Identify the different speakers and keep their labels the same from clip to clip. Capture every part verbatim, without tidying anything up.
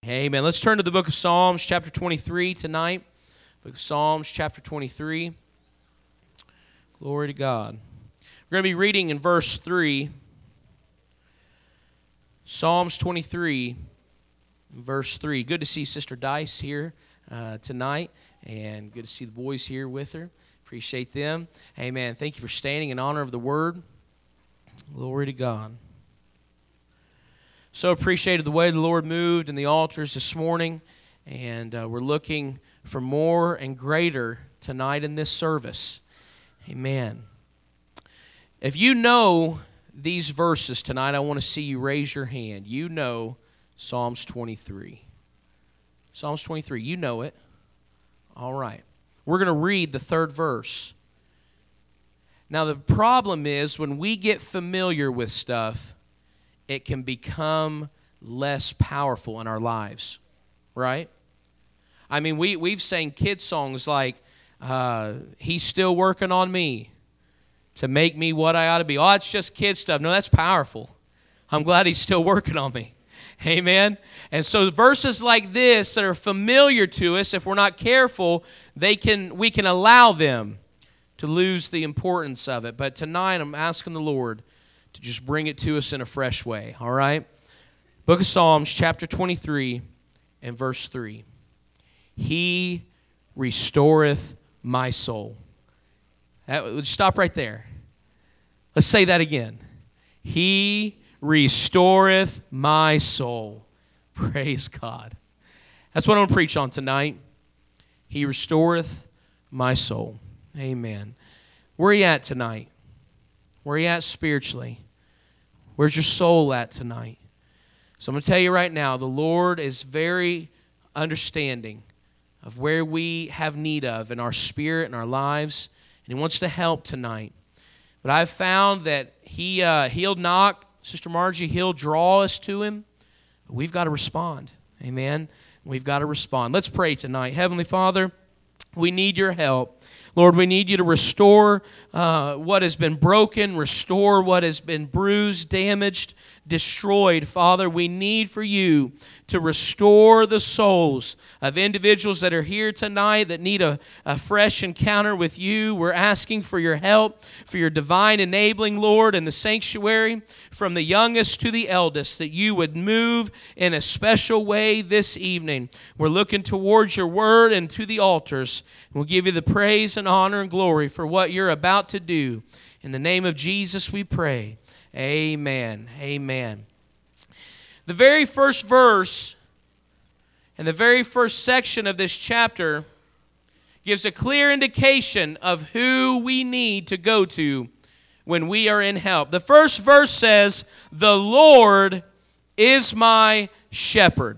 Speaker 1: Amen. Let's turn to the book of Psalms, chapter twenty-three tonight. Book of Psalms, chapter twenty-three. Glory to God. We're going to be reading in verse three. Psalms twenty-three, verse three. Good to see Sister Dice here uh, tonight, and good to see the boys here with her. Appreciate them. Amen. Thank you for standing in honor of the Word. Glory to God. So appreciated the way the Lord moved in the altars this morning, and uh, we're looking for more and greater tonight in this service. Amen. If you know these verses tonight, I want to see you raise your hand. You know Psalms twenty-three. Psalms twenty-three, you know it. All right. We're going to read the third verse. Now, the problem is when we get familiar with stuff, it can become less powerful in our lives, right? I mean, we, we've sang kids songs like, uh, He's Still Working on Me to make me what I ought to be. Oh, it's just kid stuff. No, that's powerful. I'm glad He's still working on me. Amen? And so verses like this that are familiar to us, if we're not careful, they can we can allow them to lose the importance of it. But tonight I'm asking the Lord to just bring it to us in a fresh way, all right? Book of Psalms, chapter twenty-three, and verse three. He restoreth my soul. That, stop right there. Let's say that again. He restoreth my soul. Praise God. That's what I'm going to preach on tonight. He restoreth my soul. Amen. Where are you at tonight? Where are you at spiritually? Where's your soul at tonight? So I'm going to tell you right now, the Lord is very understanding of where we have need of in our spirit and our lives, and He wants to help tonight. But I've found that He, uh, He'll knock, Sister Margie, He'll draw us to Him, but we've got to respond. Amen? We've got to respond. Let's pray tonight. Heavenly Father, we need Your help. Lord, we need You to restore uh, what has been broken, restore what has been bruised, damaged, destroyed. Father, we need for You to restore the souls of individuals that are here tonight that need a, a fresh encounter with You. We're asking for Your help, for Your divine enabling, Lord, in the sanctuary, from the youngest to the eldest, that You would move in a special way this evening. We're looking towards Your word and to the altars. We'll give You the praise and honor and glory for what You're about to do. In the name of Jesus we pray. Amen. Amen. The very first verse and the very first section of this chapter gives a clear indication of who we need to go to when we are in help. The first verse says, "The Lord is my shepherd."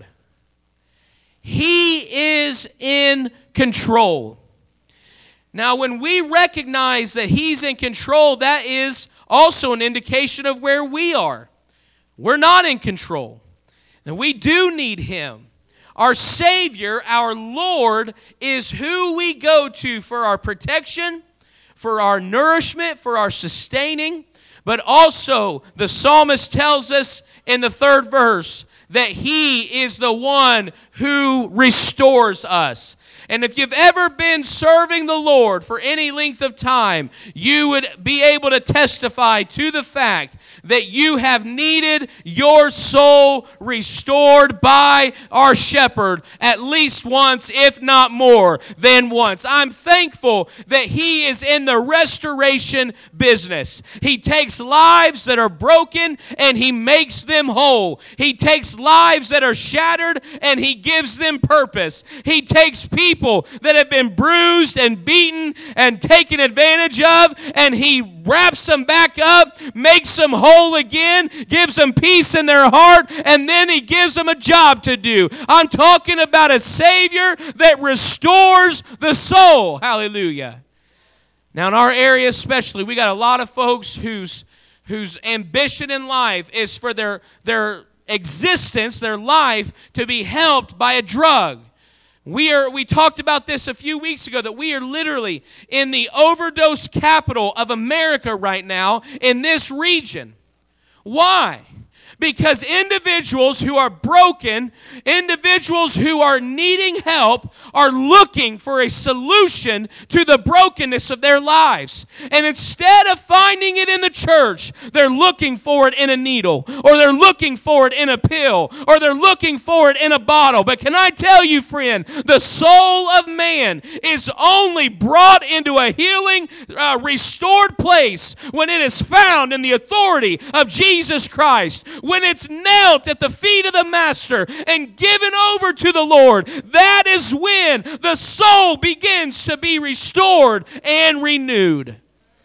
Speaker 1: He is in control. Now, when we recognize that He's in control, that is also an indication of where we are. We're not in control. And we do need Him. Our Savior, our Lord, is who we go to for our protection, for our nourishment, for our sustaining. But also, the psalmist tells us in the third verse that He is the one who restores us. And if you've ever been serving the Lord for any length of time, you would be able to testify to the fact that you have needed your soul restored by our shepherd at least once, if not more than once. I'm thankful that He is in the restoration business. He takes lives that are broken and He makes them whole. He takes lives that are shattered and He gives them purpose. He takes people that have been bruised and beaten and taken advantage of, and He wraps them back up, makes them whole again, gives them peace in their heart, and then He gives them a job to do. I'm talking about a Savior that restores the soul. Hallelujah. Now in our area especially, we got a lot of folks whose whose ambition in life is for their their existence, their life, to be helped by a drug. We are. We talked about this a few weeks ago, that we are literally in the overdose capital of America right now in this region. Why? Because individuals who are broken, individuals who are needing help, are looking for a solution to the brokenness of their lives. And instead of finding it in the church, they're looking for it in a needle, or they're looking for it in a pill, or they're looking for it in a bottle. But can I tell you, friend, the soul of man is only brought into a healing, uh, restored place when it is found in the authority of Jesus Christ. When it's knelt at the feet of the Master and given over to the Lord, that is when the soul begins to be restored and renewed.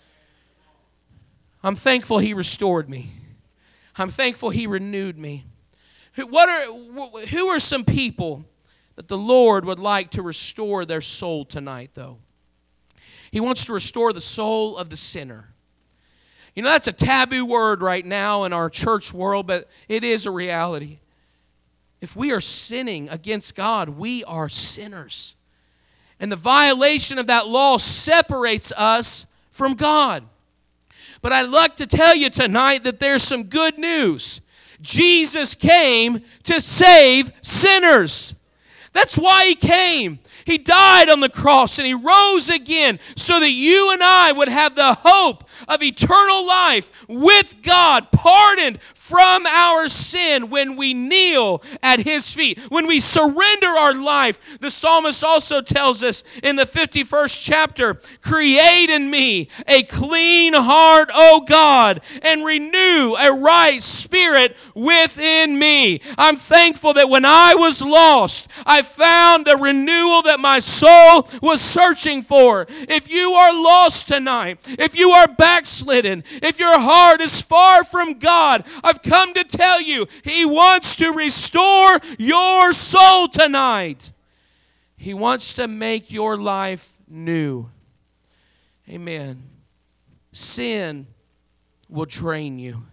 Speaker 1: I'm thankful He restored me. I'm thankful He renewed me. What are, who are some people that the Lord would like to restore their soul tonight, though? He wants to restore the soul of the sinner. You know, that's a taboo word right now in our church world, but it is a reality. If we are sinning against God, we are sinners. And the violation of that law separates us from God. But I'd like to tell you tonight that there's some good news. Jesus came to save sinners. That's why He came. He died on the cross and He rose again so that you and I would have the hope of eternal life with God, pardoned from our sin when we kneel at His feet, when we surrender our life. The psalmist also tells us in the fifty-first chapter, create in me a clean heart, O God, and renew a right spirit within me. I'm thankful that when I was lost, I found the renewal that my soul was searching for. If you are lost tonight, if you are backslidden, if your heart is far from God, I've come to tell you, He wants to restore your soul tonight. He wants to make your life new. Amen. Sin will drain you.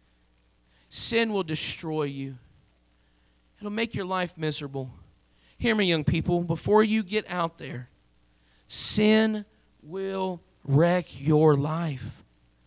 Speaker 1: Sin will destroy you. It'll make your life miserable. Hear me, young people, before you get out there, sin will wreck your life.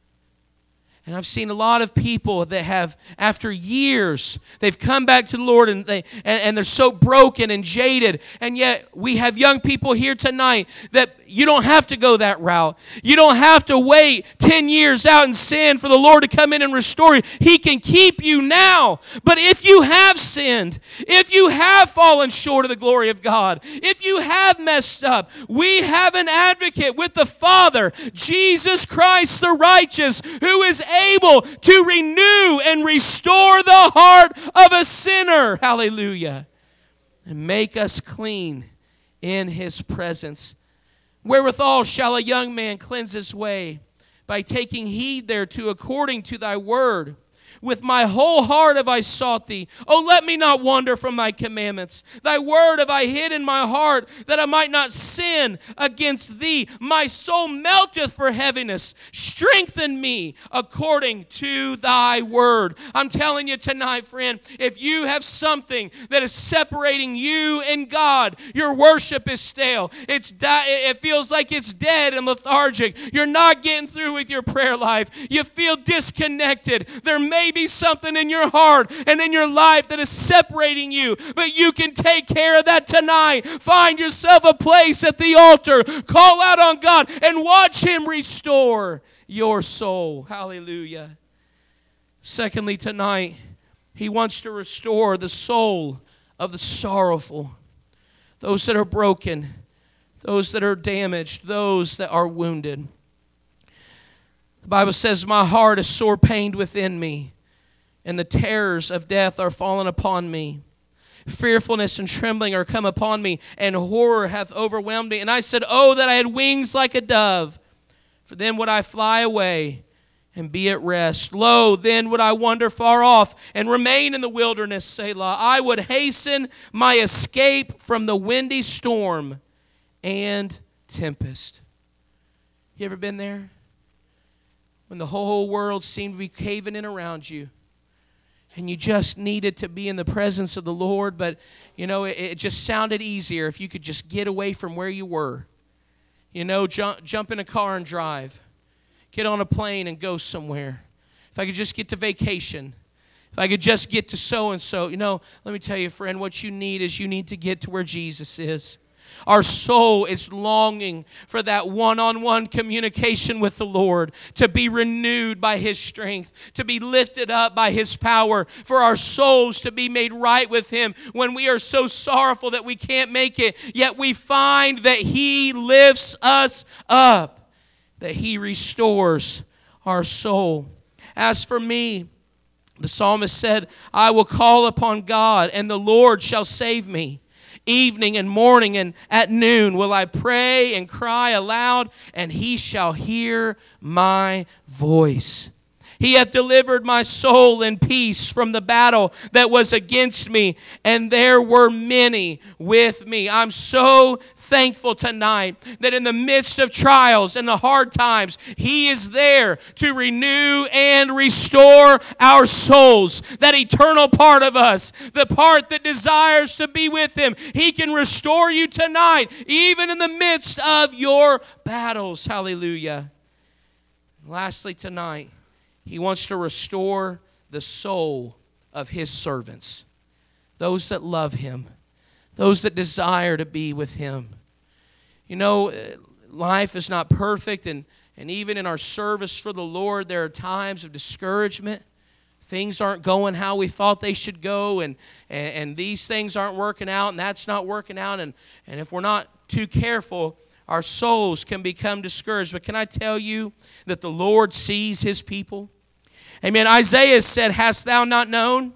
Speaker 1: And I've seen a lot of people that have, after years, they've come back to the Lord and, they, and, and they're so broken and jaded. And yet we have young people here tonight that you don't have to go that route. You don't have to wait ten years out in sin for the Lord to come in and restore you. He can keep you now. But if you have sinned, if you have fallen short of the glory of God, if you have messed up, we have an advocate with the Father, Jesus Christ the righteous, who is able to renew and restore the heart of a sinner. Hallelujah. And make us clean in His presence. Wherewithal shall a young man cleanse his way? By taking heed thereto according to thy word. With my whole heart have I sought thee. Oh, let me not wander from thy commandments. Thy word have I hid in my heart, that I might not sin against thee. My soul melteth for heaviness. Strengthen me according to thy word. I'm telling you tonight, friend, if you have something that is separating you and God, your worship is stale. It's di- it feels like it's dead and lethargic. You're not getting through with your prayer life. You feel disconnected. There may be something in your heart and in your life that is separating you, but you can take care of that tonight. Find yourself a place at the altar. Call out on God and watch Him restore your soul. Hallelujah. Secondly, tonight, He wants to restore the soul of the sorrowful, those that are broken, those that are damaged, those that are wounded. The Bible says, my heart is sore pained within me, and the terrors of death are fallen upon me. Fearfulness and trembling are come upon me, and horror hath overwhelmed me. And I said, oh, that I had wings like a dove, for then would I fly away and be at rest. Lo, then would I wander far off and remain in the wilderness, Selah. I would hasten my escape from the windy storm and tempest. You ever been there? When the whole world seemed to be caving in around you, and you just needed to be in the presence of the Lord, but, you know, it, it just sounded easier if you could just get away from where you were. You know, jump, jump in a car and drive. Get on a plane and go somewhere. If I could just get to vacation. If I could just get to so-and-so. You know, let me tell you, friend, what you need is you need to get to where Jesus is. Our soul is longing for that one-on-one communication with the Lord, to be renewed by His strength, to be lifted up by His power, for our souls to be made right with Him when we are so sorrowful that we can't make it, yet we find that He lifts us up, that He restores our soul. As for me, the psalmist said, I will call upon God, and the Lord shall save me. Evening and morning and at noon will I pray and cry aloud, and He shall hear my voice. He hath delivered my soul in peace from the battle that was against me, and there were many with me. I'm so thankful tonight that in the midst of trials and the hard times, He is there to renew and restore our souls. That eternal part of us, the part that desires to be with Him, He can restore you tonight, even in the midst of your battles. Hallelujah. Lastly tonight, He wants to restore the soul of His servants, those that love Him, those that desire to be with Him. You know, life is not perfect, and, and even in our service for the Lord, there are times of discouragement. Things aren't going how we thought they should go, and, and, and these things aren't working out, and that's not working out, and, and if we're not too careful, our souls can become discouraged. But can I tell you that the Lord sees His people? Amen. Isaiah said, hast thou not known?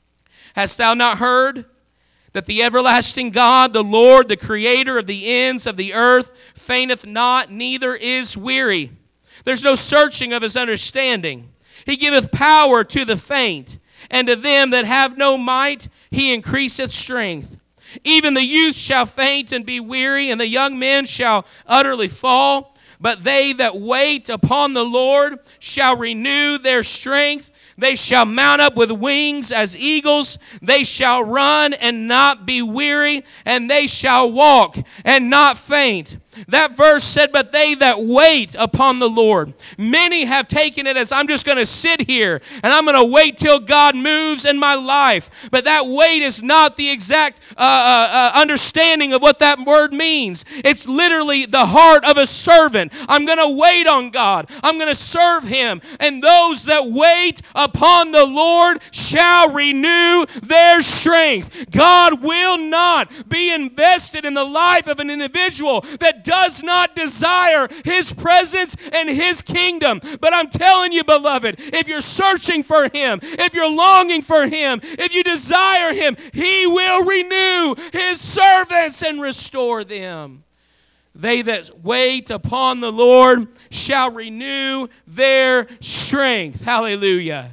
Speaker 1: Hast thou not heard? That the everlasting God, the Lord, the creator of the ends of the earth, fainteth not, neither is weary. There's no searching of His understanding. He giveth power to the faint, and to them that have no might He increaseth strength. Even the youth shall faint and be weary, and the young men shall utterly fall. But they that wait upon the Lord shall renew their strength. They shall mount up with wings as eagles. They shall run and not be weary, and they shall walk and not faint. That verse said, but they that wait upon the Lord. Many have taken it as, I'm just going to sit here and I'm going to wait till God moves in my life. But that wait is not the exact uh, uh, uh, understanding of what that word means. It's literally the heart of a servant. I'm going to wait on God. I'm going to serve Him. And those that wait upon the Lord shall renew their strength. God will not be invested in the life of an individual that does not desire His presence and His kingdom. But I'm telling you, beloved, if you're searching for Him, if you're longing for Him, if you desire Him, He will renew His servants and restore them. They that wait upon the Lord shall renew their strength. Hallelujah.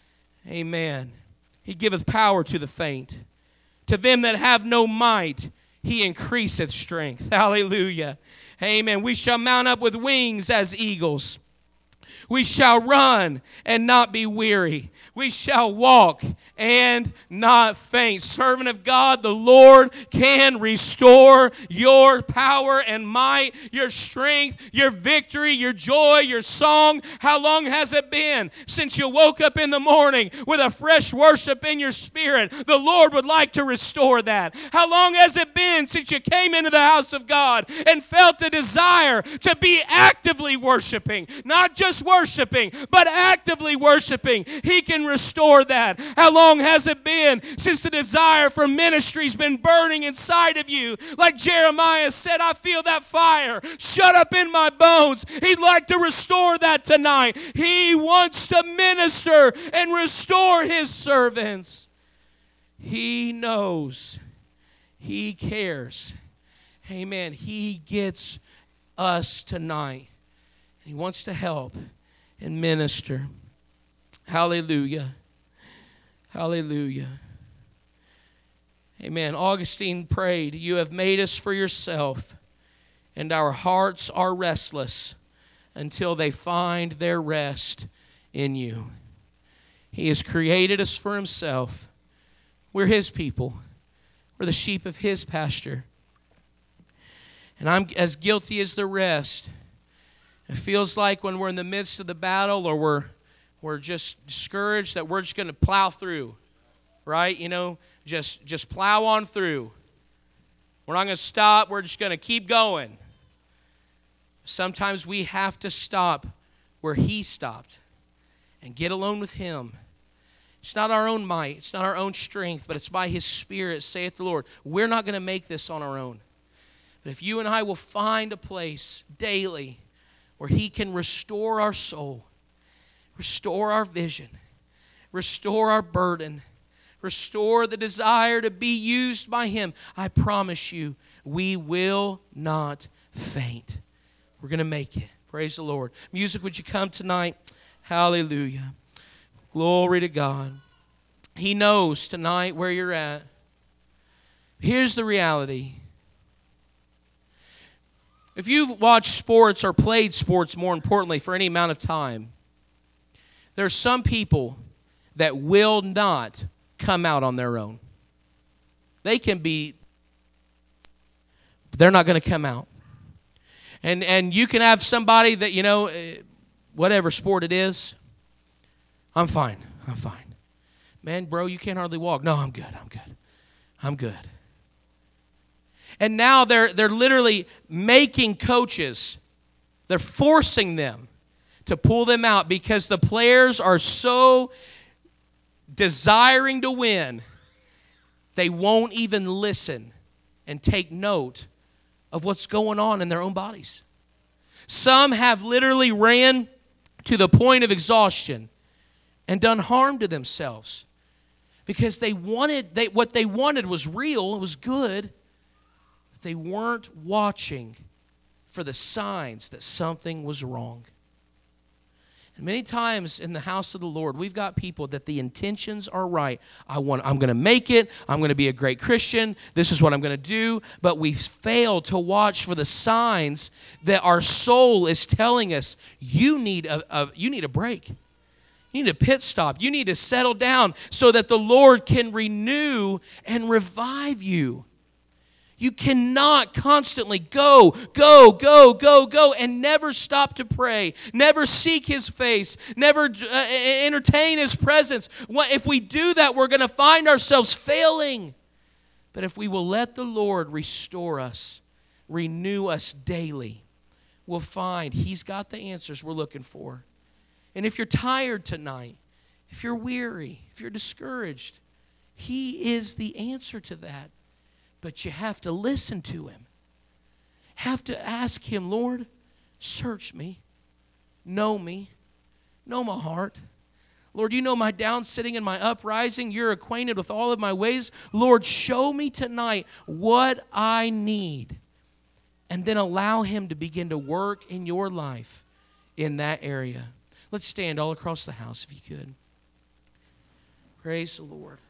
Speaker 1: Amen. He giveth power to the faint. To them that have no might, He increaseth strength. Hallelujah. Amen. We shall mount up with wings as eagles. We shall run and not be weary. We shall walk and not faint. Servant of God, the Lord can restore your power and might, your strength, your victory, your joy, your song. How long has it been since you woke up in the morning with a fresh worship in your spirit? The Lord would like to restore that. How long has it been since you came into the house of God and felt a desire to be actively worshiping? Not just worshiping, but actively worshiping. He can restore that. How long has it been since the desire for ministry's been burning inside of you? Like Jeremiah said, I feel that fire shut up in my bones. He'd like to restore that tonight. He wants to minister and restore His servants. He knows. He cares. Amen. He gets us tonight. He wants to help and minister. Hallelujah. Hallelujah. Amen. Augustine prayed, you have made us for yourself, and our hearts are restless until they find their rest in you. He has created us for Himself. We're His people. We're the sheep of His pasture. And I'm as guilty as the rest. It feels like when we're in the midst of the battle, or we're we're just discouraged that we're just going to plow through, right? You know, just, just plow on through. We're not going to stop. We're just going to keep going. Sometimes we have to stop where He stopped and get alone with Him. It's not our own might. It's not our own strength, but it's by His Spirit, saith the Lord. We're not going to make this on our own. But if you and I will find a place daily where He can restore our soul, restore our vision, restore our burden, restore the desire to be used by Him, I promise you, we will not faint. We're going to make it. Praise the Lord. Music, would you come tonight? Hallelujah. Glory to God. He knows tonight where you're at. Here's the reality. If you've watched sports or played sports, more importantly, for any amount of time, there are some people that will not come out on their own. They can be, but they're not going to come out. And and you can have somebody that, you know, whatever sport it is, I'm fine, I'm fine. Man, bro, you can't hardly walk. No, I'm good, I'm good, I'm good. And now they're they're literally making coaches, they're forcing them to pull them out because the players are so desiring to win, they won't even listen and take note of what's going on in their own bodies. Some have literally ran to the point of exhaustion and done harm to themselves because they wanted, they, what they wanted was real, it was good, but they weren't watching for the signs that something was wrong. And many times in the house of the Lord, we've got people that the intentions are right. I want, I'm going to make it. I'm going to be a great Christian. This is what I'm going to do. But we've failed to watch for the signs that our soul is telling us, you need a, a, you need a break. You need a pit stop. You need to settle down so that the Lord can renew and revive you. You cannot constantly go, go, go, go, go, and never stop to pray, never seek His face, never uh, entertain His presence. If we do that, we're going to find ourselves failing. But if we will let the Lord restore us, renew us daily, we'll find He's got the answers we're looking for. And if you're tired tonight, if you're weary, if you're discouraged, He is the answer to that. But you have to listen to Him. Have to ask Him, Lord, search me, know me, know my heart. Lord, you know my down sitting and my uprising. You're acquainted with all of my ways. Lord, show me tonight what I need. And then allow Him to begin to work in your life in that area. Let's stand all across the house if you could. Praise the Lord.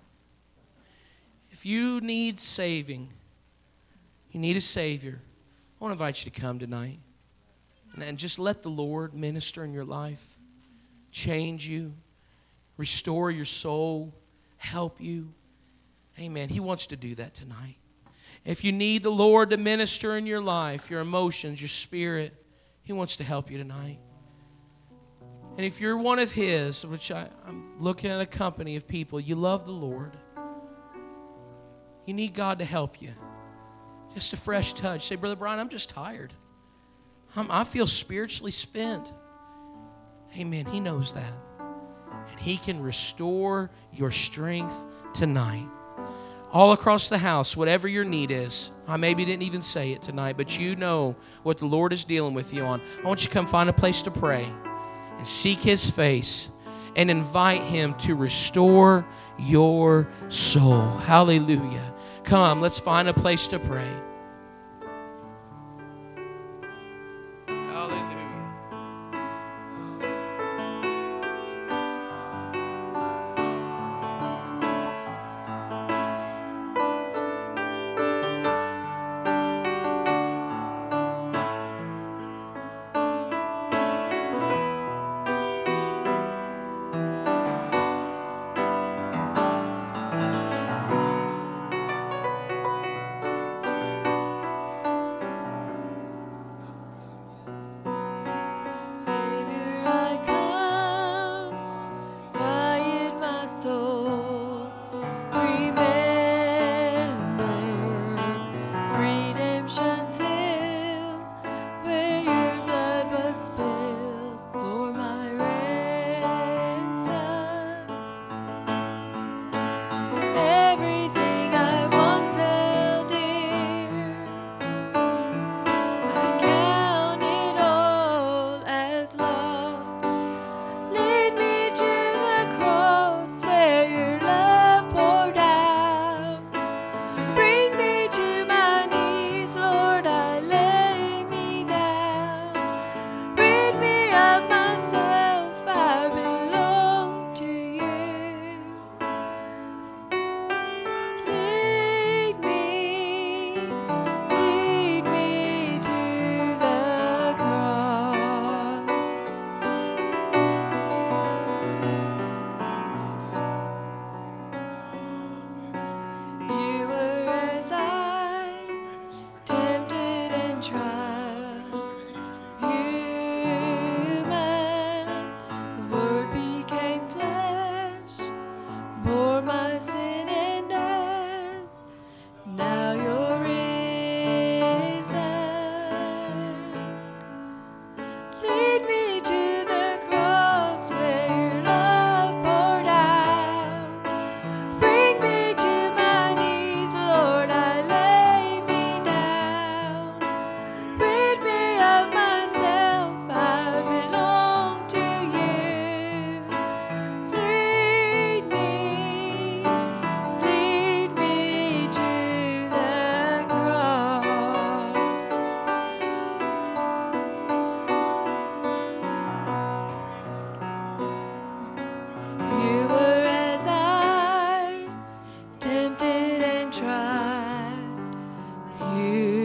Speaker 1: If you need saving, you need a Savior, I want to invite you to come tonight. And just let the Lord minister in your life, change you, restore your soul, help you. Amen. He wants to do that tonight. If you need the Lord to minister in your life, your emotions, your spirit, He wants to help you tonight. And if you're one of His, which I, I'm looking at a company of people, you love the Lord, you need God to help you. Just a fresh touch. Say, Brother Brian, I'm just tired. I'm, I feel spiritually spent. Amen. He knows that. And He can restore your strength tonight. All across the house, whatever your need is. I maybe didn't even say it tonight, but you know what the Lord is dealing with you on. I want you to come find a place to pray and seek His face and invite Him to restore your soul. Hallelujah. Come, let's find a place to pray.
Speaker 2: tempted and tried, you